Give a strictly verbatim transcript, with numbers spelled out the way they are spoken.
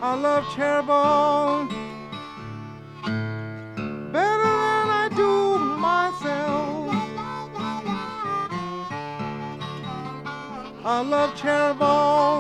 I love cherry ball better than I do myself. I love cherry ball